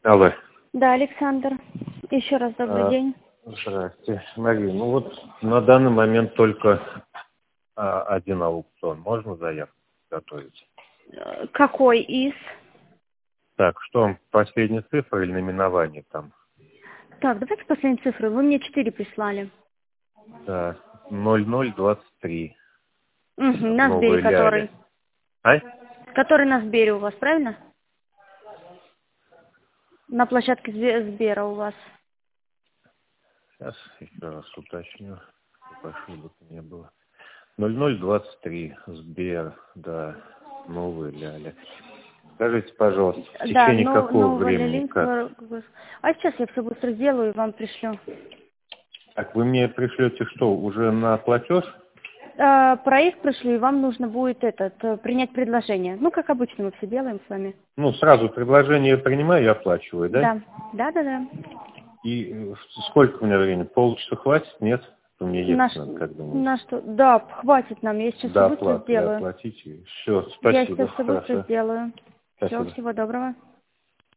Алло. Да, Александр. Еще раз добрый день. Здравствуйте, Мария. Ну вот на данный момент только один аукцион. Можно заявку готовить? Какой из? Так, что вам, последняя цифра или наименование там? Так, давайте последние цифры. Вы мне 4 прислали. Да, 0023. Угу, на Сбере Новая который. Ляля. А? Который на Сбере у вас, правильно? На площадке Сбера у вас. Сейчас еще раз уточню, чтобы ошибок не было. 0023. Сбер, да, Новая Ляля. Скажите, пожалуйста, в Да, течение какого нового времени, как? А сейчас я все быстро сделаю и вам пришлю. Так, вы мне пришлете что, уже на платеж? Проект пришлю, и вам нужно будет принять предложение. Ну, как обычно мы все делаем с вами. Ну, сразу предложение принимаю и оплачиваю, да? Да, да, да, да. И сколько у меня времени? Полчаса хватит? Нет? У меня ехать надо, как думаете? На что? Да, хватит нам, я сейчас все До быстро оплаты сделаю. оплатите. Все, Я спасибо. сейчас все быстро Хорошо. сделаю. Все, Спасибо. всего доброго.